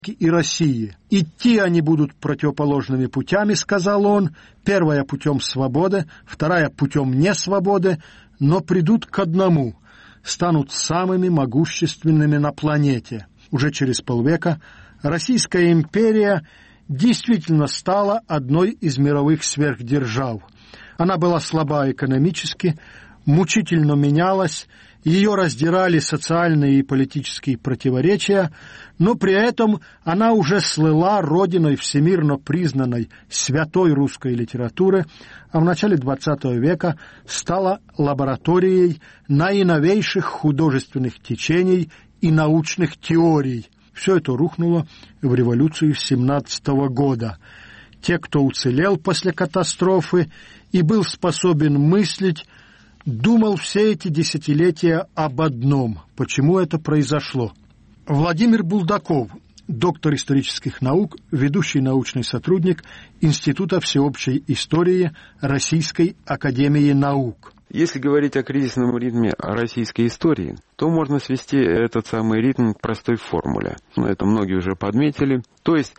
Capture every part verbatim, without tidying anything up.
и России. Идти они будут противоположными путями, сказал он, первая путем свободы, вторая путем несвободы, но придут к одному, станут самыми могущественными на планете. Уже через полвека Российская империя действительно стала одной из мировых сверхдержав. Она была слаба экономически, мучительно менялась, ее раздирали социальные и политические противоречия, но при этом она уже слыла родиной всемирно признанной святой русской литературы, а в начале двадцатого века стала лабораторией наиновейших художественных течений и научных теорий. Все это рухнуло в революцию семнадцатого года. Те, кто уцелел после катастрофы и был способен мыслить, думал все эти десятилетия об одном – почему это произошло. Владимир Булдаков, доктор исторических наук, ведущий научный сотрудник Института всеобщей истории Российской академии наук. Если говорить о кризисном ритме российской истории, то можно свести этот самый ритм к простой формуле. Это многие уже подметили. То есть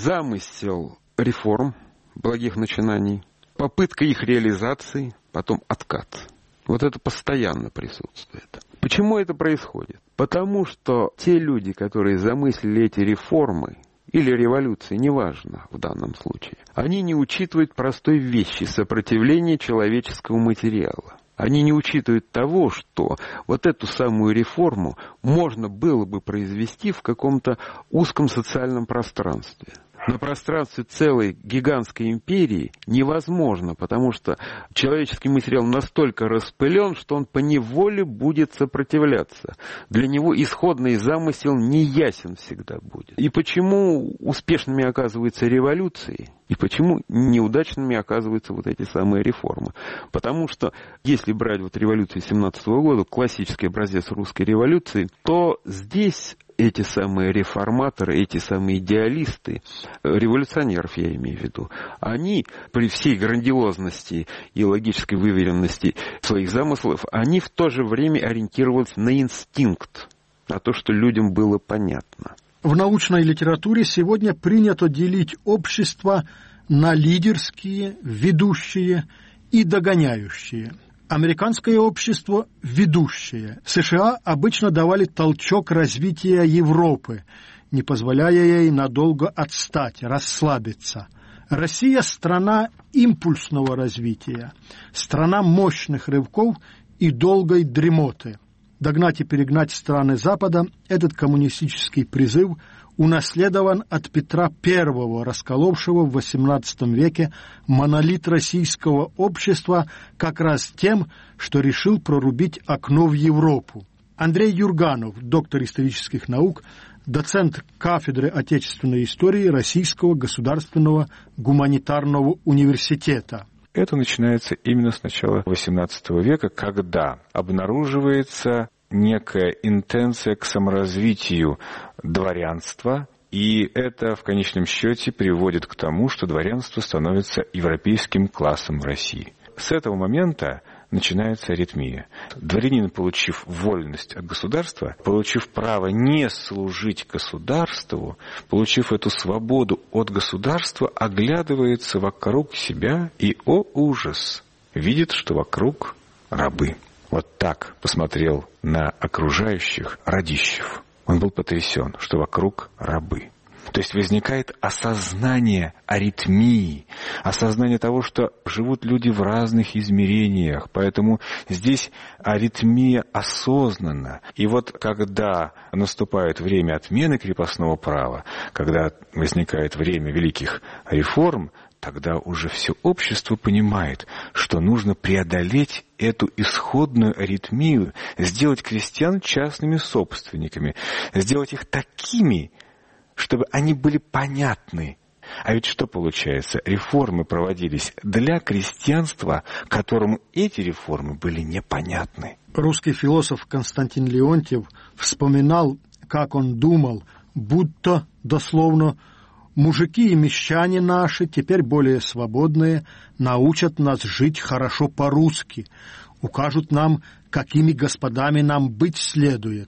замысел реформ, благих начинаний, попытка их реализации, потом откат. Вот это постоянно присутствует. Почему это происходит? Потому что те люди, которые замыслили эти реформы, или революции, неважно в данном случае, они не учитывают простой вещи – сопротивления человеческого материала. Они не учитывают того, что вот эту самую реформу можно было бы произвести в каком-то узком социальном пространстве. На пространстве целой гигантской империи невозможно, потому что человеческий материал настолько распылен, что он поневоле будет сопротивляться. Для него исходный замысел неясен всегда будет. И почему успешными оказываются революции, и почему неудачными оказываются вот эти самые реформы? Потому что, если брать вот революцию семнадцатого года, классический образец русской революции, то здесь эти самые реформаторы, эти самые идеалисты, революционеров я имею в виду, они при всей грандиозности и логической выверенности своих замыслов, они в то же время ориентировались на инстинкт, на то, что людям было понятно. В научной литературе сегодня принято делить общество на лидерские, ведущие и догоняющие. Американское общество – ведущее. США обычно давали толчок развития Европы, не позволяя ей надолго отстать, расслабиться. Россия – страна импульсного развития, страна мощных рывков и долгой дремоты. Догнать и перегнать страны Запада – этот коммунистический призыв унаследован от Петра Первого, расколовшего в восемнадцатом веке монолит российского общества как раз тем, что решил прорубить окно в Европу. Андрей Юрганов, доктор исторических наук, доцент кафедры отечественной истории Российского государственного гуманитарного университета. Это начинается именно с начала восемнадцатого века, когда обнаруживается некая интенция к саморазвитию дворянства, и это в конечном счете приводит к тому, что дворянство становится европейским классом в России. С этого момента начинается аритмия. Дворянин, получив вольность от государства, получив право не служить государству, получив эту свободу от государства, оглядывается вокруг себя и, о ужас, видит, что вокруг рабы. Вот так посмотрел на окружающих Радищев. Он был потрясен, что вокруг рабы. То есть возникает осознание аритмии, осознание того, что живут люди в разных измерениях, поэтому здесь аритмия осознанна. И вот когда наступает время отмены крепостного права, когда возникает время великих реформ, тогда уже все общество понимает, что нужно преодолеть эту исходную аритмию, сделать крестьян частными собственниками, сделать их такими, чтобы они были понятны. А ведь что получается? Реформы проводились для крестьянства, которому эти реформы были непонятны. Русский философ Константин Леонтьев вспоминал, как он думал, будто, дословно, мужики и мещане наши, теперь более свободные, научат нас жить хорошо по-русски, укажут нам, какими господами нам быть следует,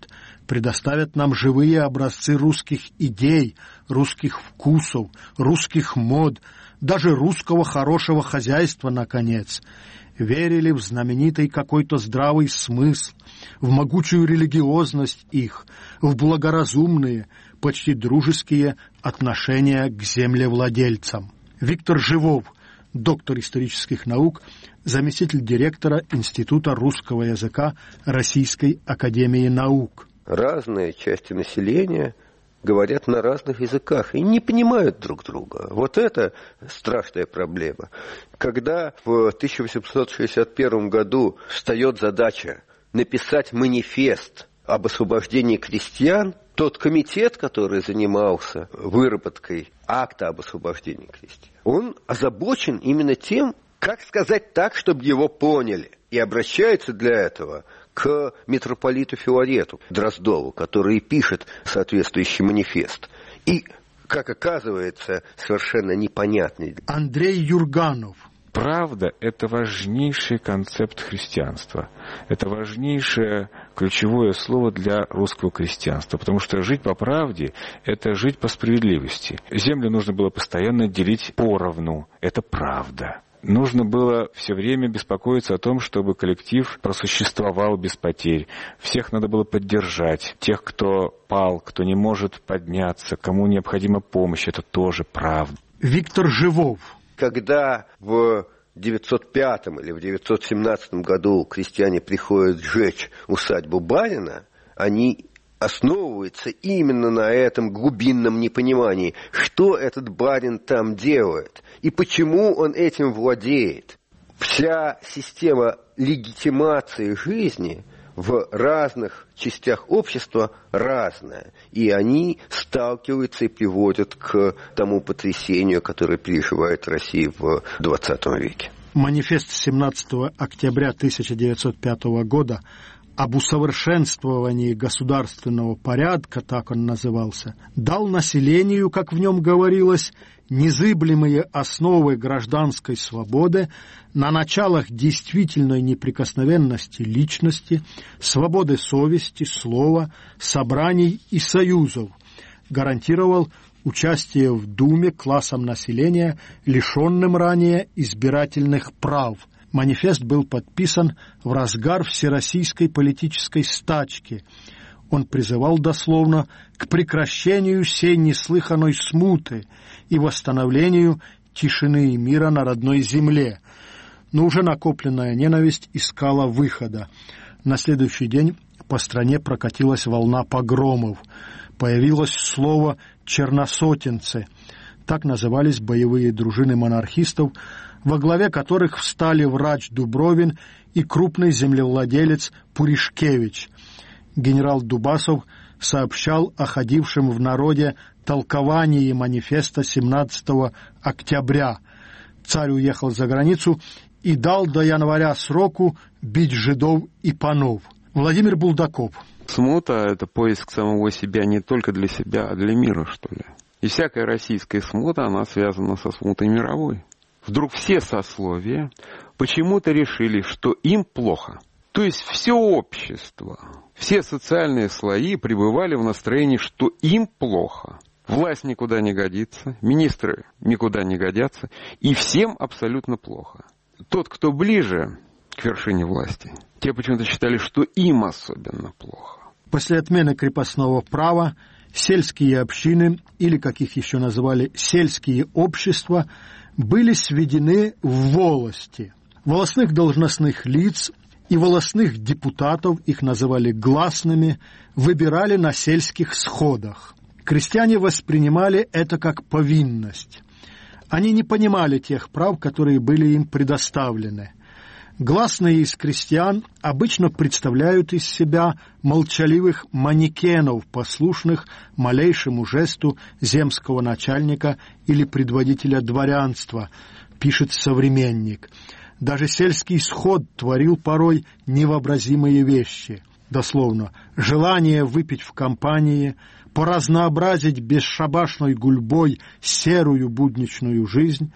предоставят нам живые образцы русских идей, русских вкусов, русских мод, даже русского хорошего хозяйства, наконец. Верили в знаменитый какой-то здравый смысл, в могучую религиозность их, в благоразумные, почти дружеские отношения к землевладельцам. Виктор Живов, доктор исторических наук, заместитель директора Института русского языка Российской академии наук. Разные части населения говорят на разных языках и не понимают друг друга. Вот это страшная проблема. Когда в тысяча восемьсот шестьдесят первом году встает задача написать манифест об освобождении крестьян, тот комитет, который занимался выработкой акта об освобождении крестьян, он озабочен именно тем, как сказать так, чтобы его поняли. И обращается для этого к митрополиту Филарету Дроздову, который пишет соответствующий манифест. И, как оказывается, совершенно непонятный. Андрей Юрганов. Правда – это важнейший концепт христианства. Это важнейшее ключевое слово для русского крестьянства. Потому что жить по правде – это жить по справедливости. Землю нужно было постоянно делить поровну. Это правда. Нужно было все время беспокоиться о том, чтобы коллектив просуществовал без потерь. Всех надо было поддержать. Тех, кто пал, кто не может подняться, кому необходима помощь, это тоже правда. Виктор Живов. Когда в девятьсот пятом или в девятьсот семнадцатом году крестьяне приходят сжечь усадьбу барина, они основываются именно на этом глубинном непонимании, что этот барин там делает и почему он этим владеет. Вся система легитимации жизни в разных частях общества разная, и они сталкиваются и приводят к тому потрясению, которое переживает Россия в двадцатом веке. Манифест семнадцатого октября тысяча девятьсот пятого года об усовершенствовании государственного порядка, так он назывался, дал населению, как в нем говорилось, незыблемые основы гражданской свободы на началах действительной неприкосновенности личности, свободы совести, слова, собраний и союзов, гарантировал участие в Думе классам населения, лишенным ранее избирательных прав. Манифест был подписан в разгар всероссийской политической стачки. Он призывал дословно к прекращению сей неслыханной смуты и восстановлению тишины и мира на родной земле. Но уже накопленная ненависть искала выхода. На следующий день по стране прокатилась волна погромов. Появилось слово «черносотенцы». Так назывались боевые дружины монархистов, во главе которых встали врач Дубровин и крупный землевладелец Пуришкевич. Генерал Дубасов сообщал о ходившем в народе толковании манифеста семнадцатого октября. Царь уехал за границу и дал до января сроку бить жидов и панов. Владимир Булдаков. Смута – это поиск самого себя не только для себя, а для мира, что ли. И всякая российская смута, она связана со смутой мировой. Вдруг все сословия почему-то решили, что им плохо. То есть все общество, все социальные слои пребывали в настроении, что им плохо. Власть никуда не годится, министры никуда не годятся, и всем абсолютно плохо. Тот, кто ближе к вершине власти, те почему-то считали, что им особенно плохо. После отмены крепостного права сельские общины, или, как их еще называли, сельские общества, были сведены в волости. Волостных должностных лиц и волостных депутатов, их называли гласными, выбирали на сельских сходах. Крестьяне воспринимали это как повинность. Они не понимали тех прав, которые были им предоставлены. Гласные из крестьян обычно представляют из себя молчаливых манекенов, послушных малейшему жесту земского начальника или предводителя дворянства, пишет современник. Даже сельский сход творил порой невообразимые вещи. Дословно, желание выпить в компании, поразнообразить бесшабашной гульбой серую будничную жизнь,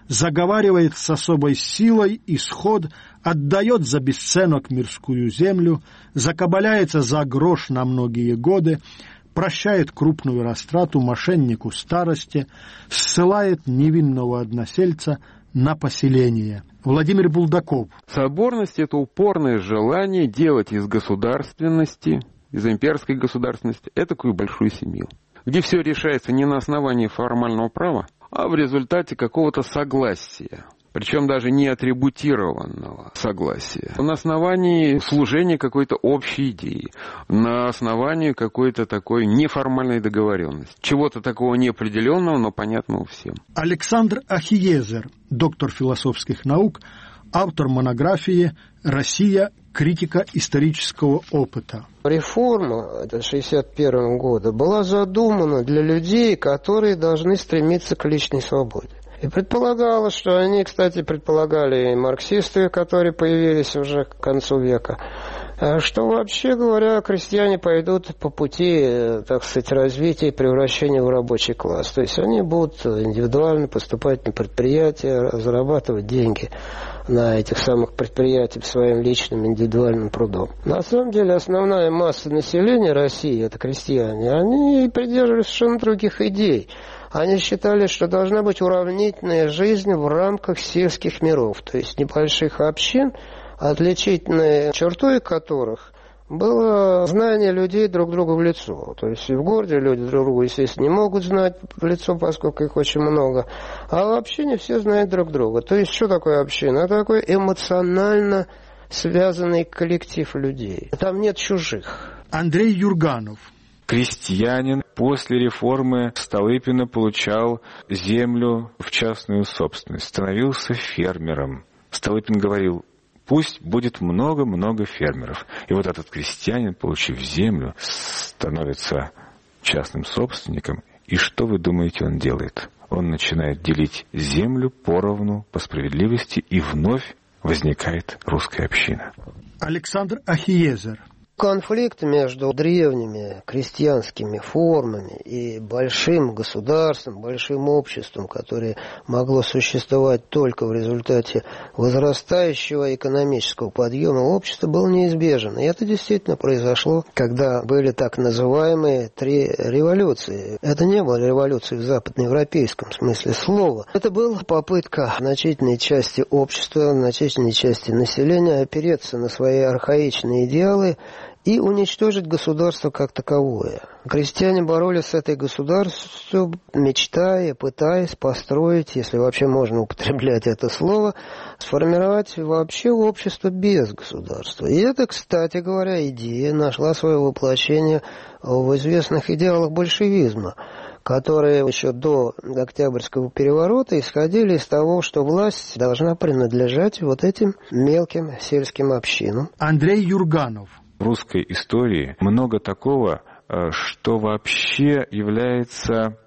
заговаривает с особой силой исход, отдает за бесценок мирскую землю, закабаляется за грош на многие годы, прощает крупную растрату мошеннику старости, ссылает невинного односельца на поселение. Владимир Булдаков. Соборность — это упорное желание делать из государственности, из имперской государственности, этакую большую семью, где все решается не на основании формального права, а в результате какого-то согласия. Причем даже не атрибутированного согласия. На основании служения какой-то общей идеи. На основании какой-то такой неформальной договоренности. Чего-то такого неопределенного, но понятного всем. Александр Ахиезер, доктор философских наук, автор монографии «Россия. Критика исторического опыта». Реформа шестьдесят первого года была задумана для людей, которые должны стремиться к личной свободе. И предполагалось, что они, кстати, предполагали и марксисты, которые появились уже к концу века, что, вообще говоря, крестьяне пойдут по пути, так сказать, развития и превращения в рабочий класс. То есть они будут индивидуально поступать на предприятия, зарабатывать деньги на этих самых предприятиях своим личным индивидуальным трудом. На самом деле основная масса населения России, это крестьяне, они придерживались совершенно других идей. Они считали, что должна быть уравнительная жизнь в рамках сельских миров, то есть небольших общин, отличительной чертой которых было знание людей друг друга в лицо. То есть в городе люди друг друга, естественно, не могут знать в лицо, поскольку их очень много. А в общине все знают друг друга. То есть что такое община? Это такой эмоционально связанный коллектив людей. Там нет чужих. Андрей Юрганов. Крестьянин после реформы Столыпина получал землю в частную собственность, становился фермером. Столыпин говорил: пусть будет много-много фермеров. И вот этот крестьянин, получив землю, становится частным собственником. И что вы думаете, он делает? Он начинает делить землю поровну, по справедливости, и вновь возникает русская община. Александр Ахиезер. Конфликт между древними крестьянскими формами и большим государством, большим обществом, которое могло существовать только в результате возрастающего экономического подъема общества, был неизбежен. И это действительно произошло, когда были так называемые три революции. Это не было революции в западноевропейском смысле слова. Это была попытка значительной части общества, значительной части населения опереться на свои архаичные идеалы и уничтожить государство как таковое. Крестьяне боролись с этой государством, мечтая, пытаясь построить, если вообще можно употреблять это слово, сформировать вообще общество без государства. И это, кстати говоря, идея нашла свое воплощение в известных идеалах большевизма, которые еще до Октябрьского переворота исходили из того, что власть должна принадлежать вот этим мелким сельским общинам. Андрей Юрганов. В русской истории много такого, что вообще является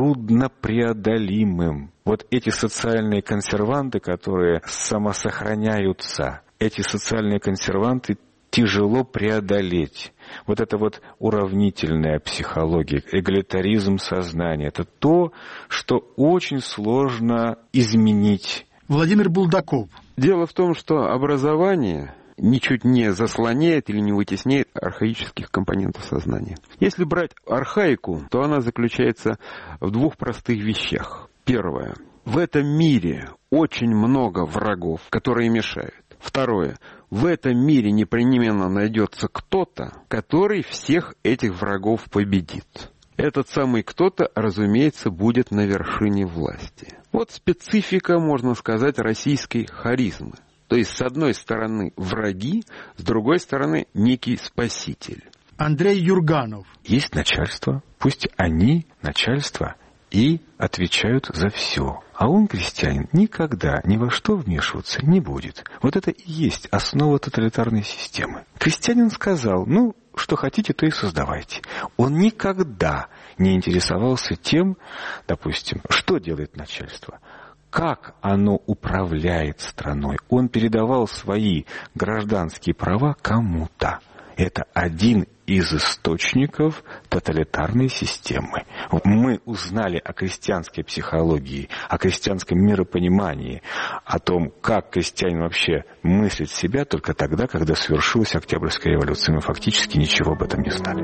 труднопреодолимым. Вот эти социальные консерванты, которые самосохраняются, эти социальные консерванты тяжело преодолеть. Вот это вот уравнительная психология, эгалитаризм сознания, это то, что очень сложно изменить. Владимир Булдаков. Дело в том, что образование ничуть не заслоняет или не вытесняет архаических компонентов сознания. Если брать архаику, то она заключается в двух простых вещах. Первое. В этом мире очень много врагов, которые мешают. Второе. В этом мире непременно найдется кто-то, который всех этих врагов победит. Этот самый кто-то, разумеется, будет на вершине власти. Вот специфика, можно сказать, российской харизмы. То есть, с одной стороны, враги, с другой стороны, некий спаситель. Андрей Юрганов. Есть начальство, пусть они, начальство, и отвечают за все. А он, крестьянин, никогда ни во что вмешиваться не будет. Вот это и есть основа тоталитарной системы. Крестьянин сказал: ну, что хотите, то и создавайте. Он никогда не интересовался тем, допустим, что делает начальство, как оно управляет страной. Он передавал свои гражданские права кому-то. Это один из источников тоталитарной системы. Мы узнали о крестьянской психологии, о крестьянском миропонимании, о том, как крестьянин вообще мыслит себя только тогда, когда свершилась Октябрьская революция. Мы фактически ничего об этом не знали.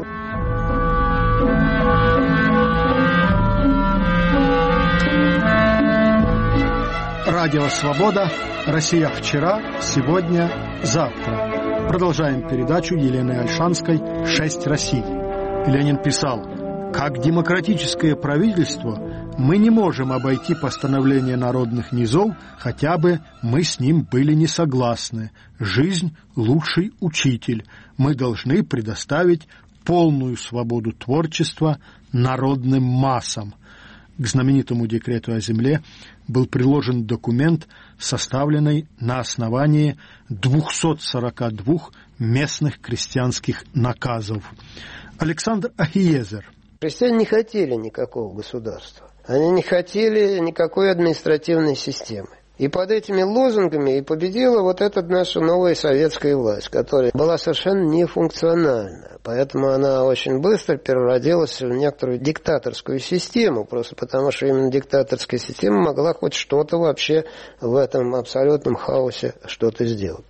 Радио «Свобода». Россия вчера, сегодня, завтра. Продолжаем передачу Елены Ольшанской «Шесть Россий». Ленин писал: «Как демократическое правительство мы не можем обойти постановление народных низов, хотя бы мы с ним были не согласны. Жизнь – лучший учитель. Мы должны предоставить полную свободу творчества народным массам». К знаменитому декрету о земле был приложен документ, составленный на основании двухсот сорока двух местных крестьянских наказов. Александр Ахиезер. Крестьяне не хотели никакого государства. Они не хотели никакой административной системы. И под этими лозунгами и победила вот эта наша новая советская власть, которая была совершенно нефункциональна. Поэтому она очень быстро переродилась в некоторую диктаторскую систему, просто потому что именно диктаторская система могла хоть что-то вообще в этом абсолютном хаосе что-то сделать.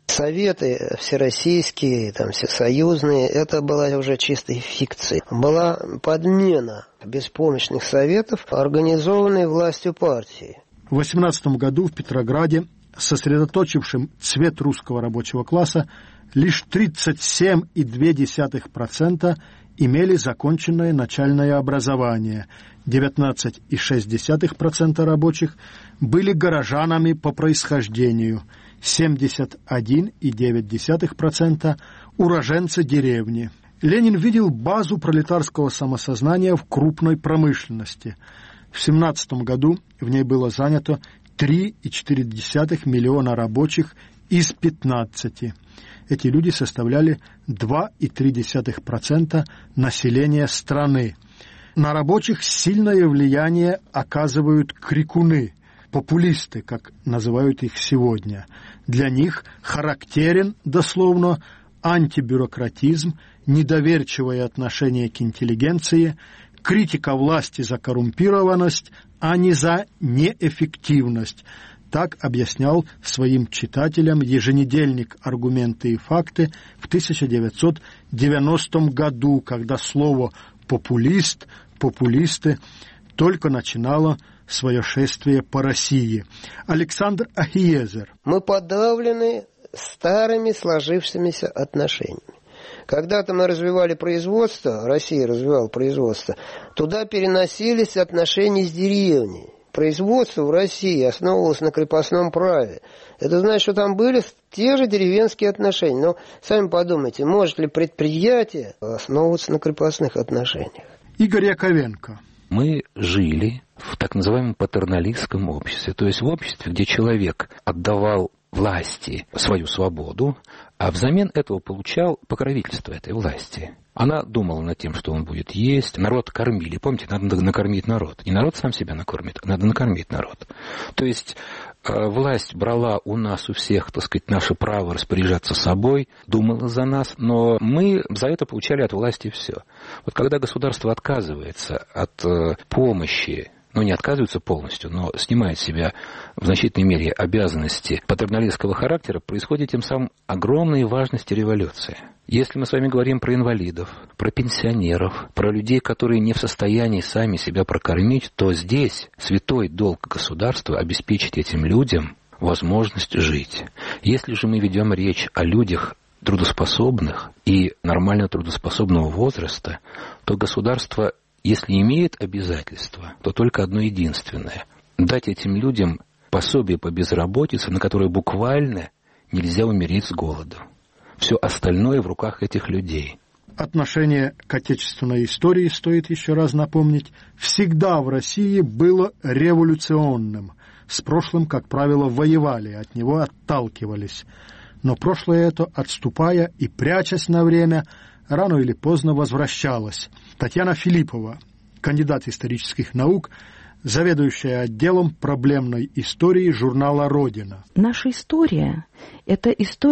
Советы всероссийские, там, всесоюзные, это была уже чистой фикцией. Была подмена беспомощных советов, организованной властью партии. В восемнадцатом году в Петрограде, сосредоточившим цвет русского рабочего класса, лишь тридцать семь целых две десятых процента имели законченное начальное образование, девятнадцать целых шесть десятых процента рабочих были горожанами по происхождению, семьдесят один целых девять десятых процента уроженцы деревни. Ленин видел базу пролетарского самосознания в крупной промышленности. В семнадцатом году в ней было занято три целых четыре десятых миллиона рабочих из пятнадцати. Эти люди составляли два целых три десятых процента населения страны. На рабочих сильное влияние оказывают крикуны, популисты, как называют их сегодня. Для них характерен, дословно, антибюрократизм, недоверчивое отношение к интеллигенции, критика власти за коррумпированность, а не за неэффективность. Так объяснял своим читателям еженедельник «Аргументы и факты» в тысяча девятьсот девяностом году, когда слово «популист», «популисты» только начинало свое шествие по России. Александр Ахиезер. Мы подавлены старыми сложившимися отношениями. Когда-то мы развивали производство, Россия развивала производство, туда переносились отношения с деревней. Производство в России основывалось на крепостном праве. Это значит, что там были те же деревенские отношения. Но сами подумайте, может ли предприятие основываться на крепостных отношениях? Игорь Яковенко. Мы жили в так называемом патерналистском обществе, то есть в обществе, где человек отдавал власти свою свободу, а взамен этого получал покровительство этой власти. Она думала над тем, что он будет есть. Народ кормили. Помните, надо накормить народ. Не народ сам себя накормит, а надо накормить народ. То есть э, власть брала у нас, у всех, так сказать, наше право распоряжаться собой, думала за нас, но мы за это получали от власти все. Вот когда государство отказывается от э, помощи, ну, не отказывается полностью, но снимает с себя в значительной мере обязанности патерналистского характера, происходит тем самым огромная важность революции. Если мы с вами говорим про инвалидов, про пенсионеров, про людей, которые не в состоянии сами себя прокормить, то здесь святой долг государства обеспечить этим людям возможность жить. Если же мы ведем речь о людях трудоспособных и нормально трудоспособного возраста, то государство, если имеет обязательства, то только одно единственное – дать этим людям пособие по безработице, на которое буквально нельзя умереть с голоду. Все остальное в руках этих людей. Отношение к отечественной истории, стоит еще раз напомнить, всегда в России было революционным. С прошлым, как правило, воевали, от него отталкивались. Но прошлое это, отступая и прячась на время, рано или поздно возвращалось. Татьяна Филиппова, кандидат исторических наук, заведующая отделом проблемной истории журнала «Родина». Наша история – это история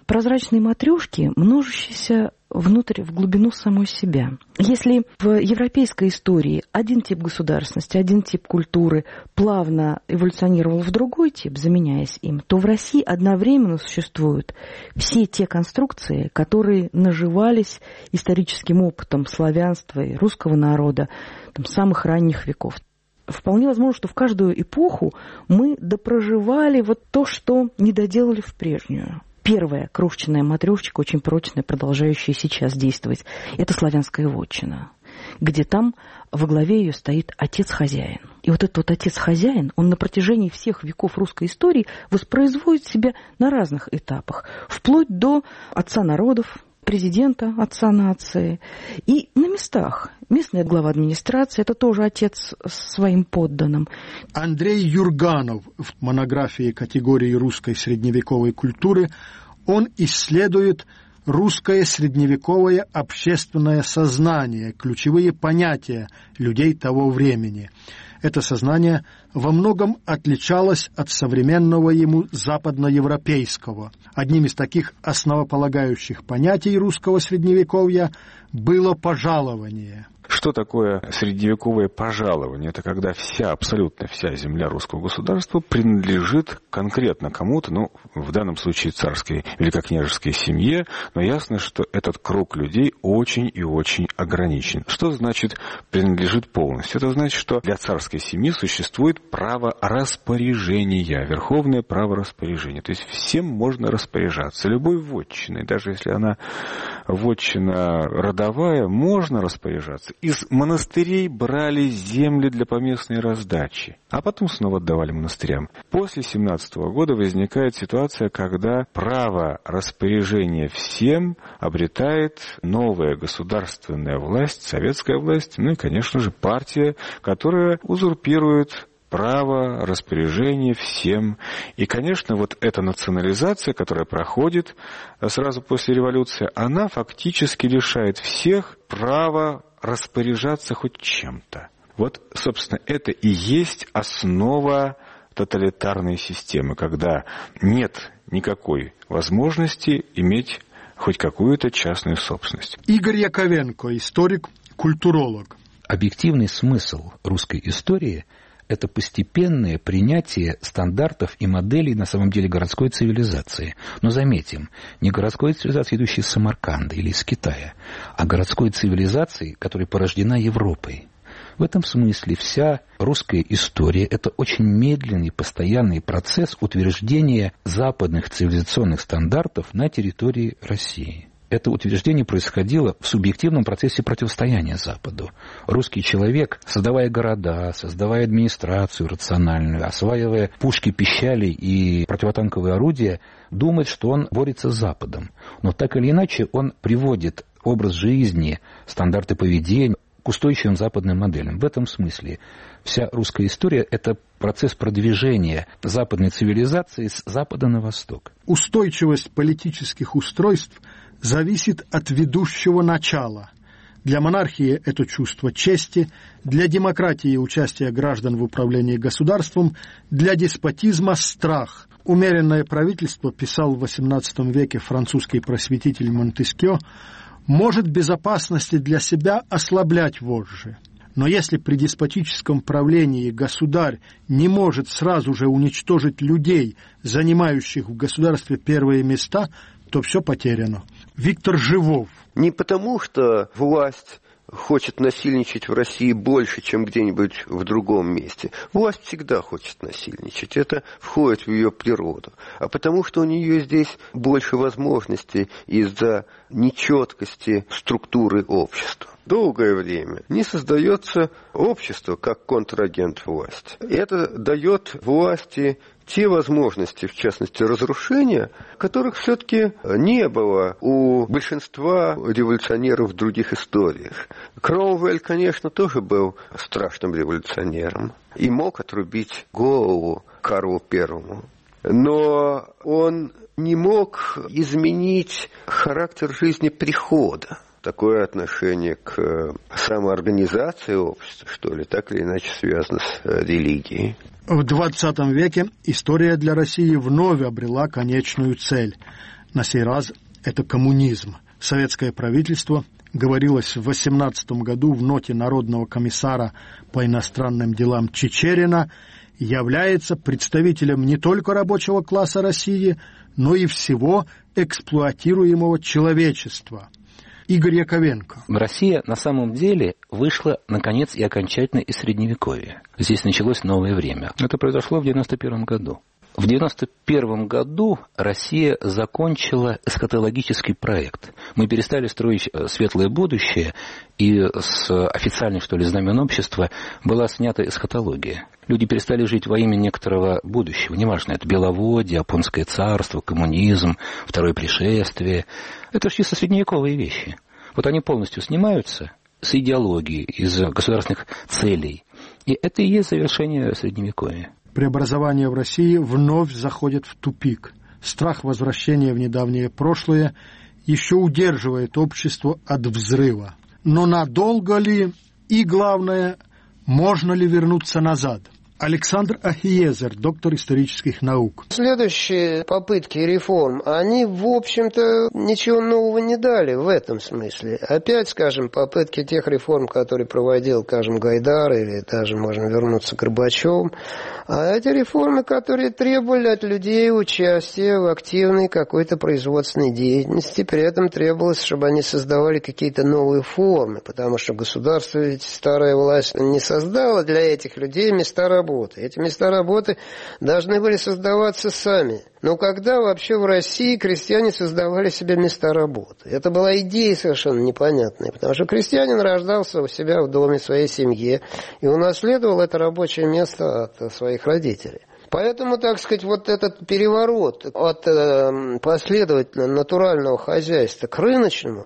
прозрачные матрешки, множащиеся внутрь, в глубину самой себя. Если в европейской истории один тип государственности, один тип культуры плавно эволюционировал в другой тип, заменяясь им, то в России одновременно существуют все те конструкции, которые наживались историческим опытом славянства и русского народа там, с самых ранних веков. Вполне возможно, что в каждую эпоху мы допроживали вот то, что не доделали в прежнюю. Первая крошечная матрешечка, очень прочная, продолжающая сейчас действовать, это славянская вотчина, где там во главе ее стоит отец-хозяин. И вот этот вот отец-хозяин, он на протяжении всех веков русской истории воспроизводит себя на разных этапах, вплоть до отца народов, президента, отца нации. И на местах. Местная глава администрации, это тоже отец своим подданным. Андрей Юрганов в монографии категории русской средневековой культуры, он исследует русское средневековое общественное сознание, ключевые понятия людей того времени. Это сознание во многом отличалось от современного ему западноевропейского. Одним из таких основополагающих понятий русского средневековья было пожалование. Что такое средневековое пожалование? Это когда вся, абсолютно вся земля русского государства принадлежит конкретно кому-то, ну, в данном случае царской великокняжеской семье, но ясно, что этот круг людей очень и очень ограничен. Что значит принадлежит полностью? Это значит, что для царской семьи существует право распоряжения, верховное право распоряжения. То есть всем можно распоряжаться, любой вотчиной, даже если она вотчина родовая, можно распоряжаться. Из монастырей брали земли для поместной раздачи, а потом снова отдавали монастырям. После семнадцатого года возникает ситуация, когда право распоряжения всем обретает новая государственная власть, советская власть, ну и, конечно же, партия, которая узурпирует право распоряжения всем. И, конечно, вот эта национализация, которая проходит сразу после революции, она фактически лишает всех права распоряжаться хоть чем-то. Вот, собственно, это и есть основа тоталитарной системы, когда нет никакой возможности иметь хоть какую-то частную собственность. Игорь Яковенко, историк, культуролог. Объективный смысл русской истории – это постепенное принятие стандартов и моделей, на самом деле, городской цивилизации. Но заметим, не городской цивилизации, идущей из Самарканда или из Китая, а городской цивилизации, которая порождена Европой. В этом смысле вся русская история – это очень медленный, постоянный процесс утверждения западных цивилизационных стандартов на территории России. Это утверждение происходило в субъективном процессе противостояния Западу. Русский человек, создавая города, создавая администрацию рациональную, осваивая пушки, пищали и противотанковые орудия, думает, что он борется с Западом. Но так или иначе он приводит образ жизни, стандарты поведения к устойчивым западным моделям. В этом смысле вся русская история – это процесс продвижения западной цивилизации с запада на восток. Устойчивость политических устройств зависит от ведущего начала. Для монархии это чувство чести, для демократии участие граждан в управлении государством, для деспотизма страх. Умеренное правительство, писал в восемнадцатом веке французский просветитель Монтескьё, может безопасности для себя ослаблять вожжи. Но если при деспотическом правлении государь не может сразу же уничтожить людей, занимающих в государстве первые места, то все потеряно. Виктор Живов. Не потому, что власть хочет насильничать в России больше, чем где-нибудь в другом месте. Власть всегда хочет насильничать, это входит в ее природу. А потому, что у нее здесь больше возможностей из-за нечеткости структуры общества. Долгое время не создается общество как контрагент власти. Это дает власти те возможности, в частности, разрушения, которых все-таки не было у большинства революционеров в других историях. Кромвель, конечно, тоже был страшным революционером и мог отрубить голову Карлу Первому. Но он не мог изменить характер жизни прихода. Такое отношение к самоорганизации общества, что ли, так или иначе связано с религией. В двадцатом веке история для России вновь обрела конечную цель. На сей раз это коммунизм. Советское правительство, говорилось в восемнадцатом году в ноте Народного комиссара по иностранным делам Чичерина, является представителем не только рабочего класса России, но и всего эксплуатируемого человечества. Игорь Яковенко. Россия на самом деле вышла, наконец, и окончательно из Средневековья. Здесь началось новое время. Это произошло в девяносто первом году. В девяносто первом году Россия закончила эсхатологический проект. Мы перестали строить светлое будущее, и с официальных, что ли, знамен общества была снята эсхатология. Люди перестали жить во имя некоторого будущего. Неважно, это Беловодье, Японское царство, коммунизм, второе пришествие. Это же чисто средневековые вещи. Вот они полностью снимаются с идеологии, из государственных целей. И это и есть завершение Средневековья. Преобразование в России вновь заходит в тупик. Страх возвращения в недавнее прошлое еще удерживает общество от взрыва. Но надолго ли и, главное, можно ли вернуться назад? Александр Ахиезер, доктор исторических наук. Следующие попытки реформ, они, в общем-то, ничего нового не дали в этом смысле. Опять, скажем, попытки тех реформ, которые проводил, скажем, Гайдар, или даже можно вернуться к Горбачеву. А эти реформы, которые требовали от людей участия в активной какой-то производственной деятельности, при этом требовалось, чтобы они создавали какие-то новые формы, потому что государство, ведь старая власть не создала для этих людей места работы. Эти места работы должны были создаваться сами. Но когда вообще в России крестьяне создавали себе места работы? Это была идея совершенно непонятная, потому что крестьянин рождался у себя в доме, в своей семье, и унаследовал это рабочее место от своих родителей. Поэтому, так сказать, вот этот переворот от э, последовательно натурального хозяйства к рыночному,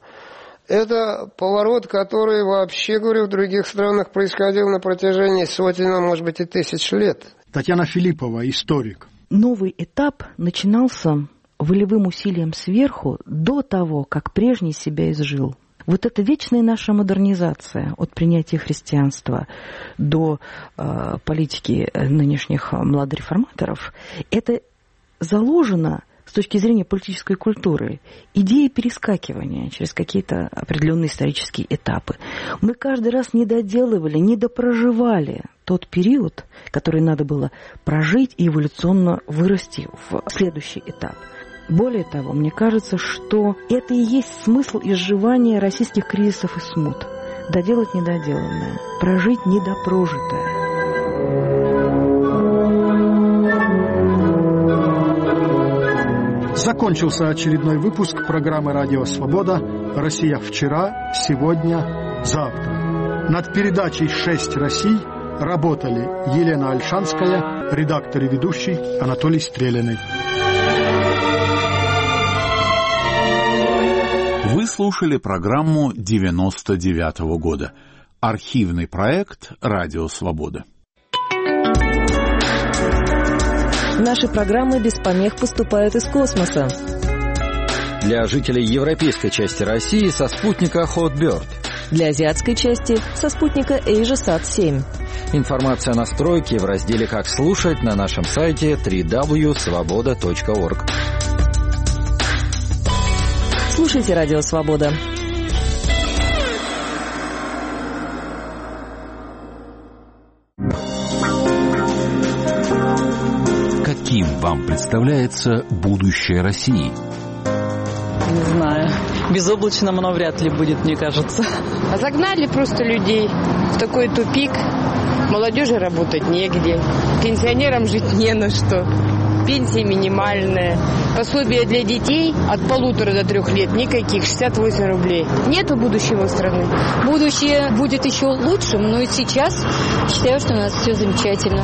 это поворот, который, вообще говорю, в других странах происходил на протяжении сотен, а может быть и тысяч лет. Татьяна Филиппова, историк. Новый этап начинался волевым усилием сверху до того, как прежний себя изжил. Вот эта вечная наша модернизация от принятия христианства до э, политики нынешних младореформаторов, это заложено с точки зрения политической культуры, идея перескакивания через какие-то определенные исторические этапы. Мы каждый раз не доделывали, не допроживали тот период, который надо было прожить и эволюционно вырасти в следующий этап. Более того, мне кажется, что это и есть смысл изживания российских кризисов и смут. Доделать недоделанное, прожить недопрожитое. Закончился очередной выпуск программы «Радио Свобода. Россия вчера, сегодня, завтра». Над передачей «Шесть Россий» работали Елена Ольшанская, редактор и ведущий Анатолий Стрелянный. Вы слушали программу девяносто девятого года. Архивный проект «Радио Свобода». Наши программы без помех поступают из космоса. Для жителей европейской части России со спутника Hotbird. Для азиатской части со спутника AsiaSat семь. Информация о настройке в разделе «Как слушать» на нашем сайте дабл-ю дабл ю дабл ю точка свобода точка орг. Слушайте «Радио Свобода». Каким вам представляется будущее России? Не знаю. Безоблачным оно вряд ли будет, мне кажется. А загнали просто людей в такой тупик. Молодежи работать негде. Пенсионерам жить не на что. Пенсия минимальная. Пособие для детей от полутора до трех лет никаких, шестьдесят восемь рублей. Нету будущего страны. Будущее будет еще лучшим, но и сейчас считаю, что у нас все замечательно.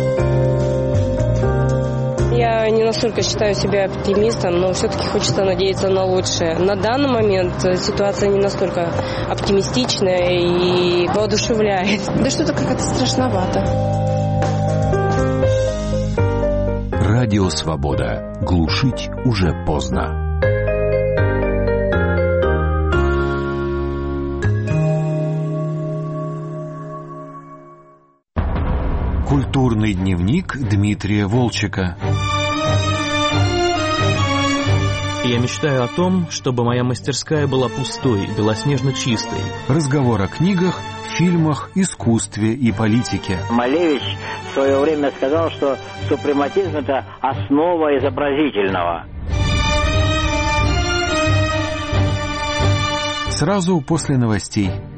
Я не настолько считаю себя оптимистом, но все-таки хочется надеяться на лучшее. На данный момент ситуация не настолько оптимистичная и воодушевляет. Да что-то как-то страшновато. Радио Свобода. Глушить уже поздно. Культурный дневник Дмитрия Волчека. я мечтаю о том, чтобы моя мастерская была пустой, белоснежно чистой. Разговор о книгах, фильмах, искусстве и политике. Малевич в свое время сказал, что супрематизм – это основа изобразительного. Сразу после новостей.